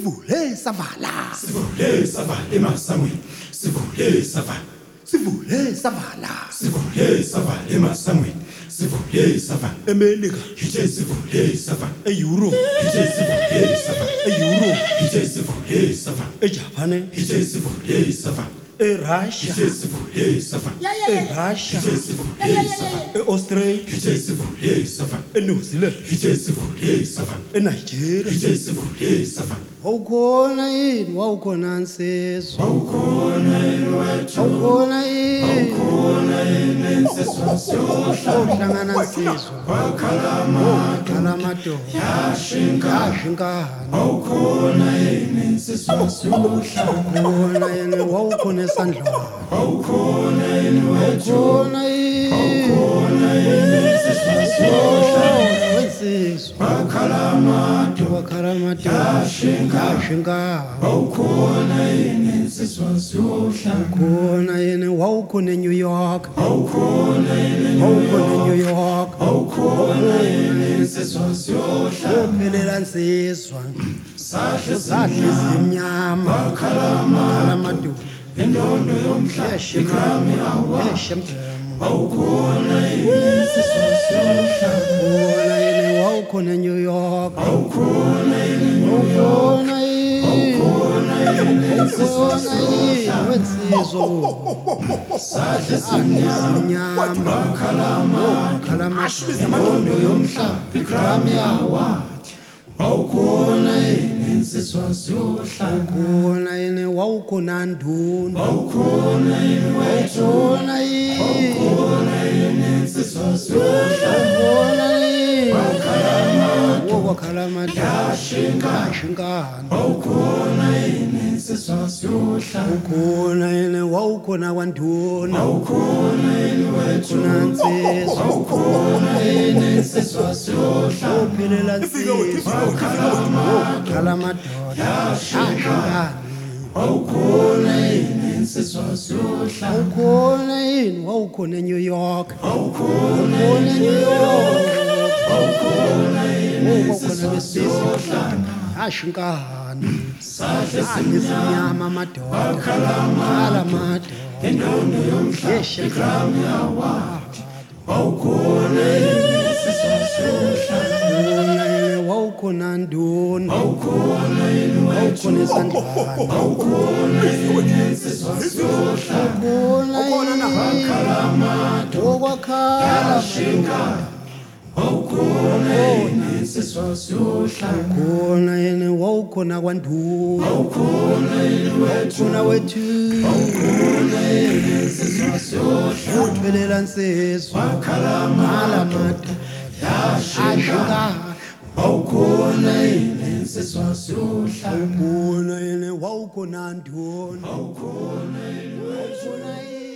Sivule savala. Sivule savala emasamweni. Sivule savala. Sivule savala. Sivule savala emasamweni. Sivule savala. Emelika. Ije sivule savala. Europe. Ije sivule savala. Europe. Ije sivule savala. Japan. Ije sivule savala. Russia. Ije sivule savala. Russia. Ije sivule savala. Australia. Ije sivule savala. New Zealand. Ije sivule savala. Nigeria. Ije sivule savala. Wawukhona yini wawukhona nsizwa Awukhona yini wethu wawukhona yini Awukhona yini insizwa siyohlala uhlangana nsizwa wakhala madoda yashinga Awukhona yini insizwa siyohlala wawukhona yini wawukhona esandleni Awukhona yini wethu wawukhona yini Awukhona yini insizwa siyohlala wensizwa wakhala madoda yashinga Awukhona yini insizwa siyohlala khona yini wawukhona eNew York Awukhona yini wawukhona eNew York Awukhona yini insizwa siyohlala uphelela nsizwa Sahle zahle zimnyama wakhala madoda indondo yomhlaba ikrami awa Awukhona yini insizwa siyohlala khona yini wawukhona eNew York Awukhona yini khona yini insizwa siyohlala wensizwa Sahle simnyama wakhala indondo yomhlaba ikrami awa Awukhona yini insizwa siyohlala khona yini wawukhona nduna Awukhona yini wethu khona yini Awukhona yini insizwa siyohlala khona yini wakhala yashinga shingana Awukhona yini insizwa siyohlala khona yini wawukhona kwanduna Awukhona yini wethu nansizwa Awukhona yini insizwa siyohlala uphelela nsizwa wakhala madoda yashinga Awukhona yini insizwa siyohlala khona yini wawukhona eNew York Awukhona eNew York Awukhona yini wawukhona besizwa ashingana Sahle simnyama madoda wakhala madoda indondo yomhlaba ikrami awa Awukhona yini insizwa siyohlala khona yini wawukhona nduna Awukhona yini wethu khona esandleni Awukhona yini insizwa siyohlala khona yini okwakhala yashinga Awukhona yini insizwa siyohlala khona yini wawukhona kwanduna Awukhona yini wethu khona wethu Awukhona yini insizwa siyohlala uphelela nsizwa wakhala madoda yashinga Awukhona yini insizwa siyohlala khona yini wawukhona nduna Awukhona yini wethu khona yini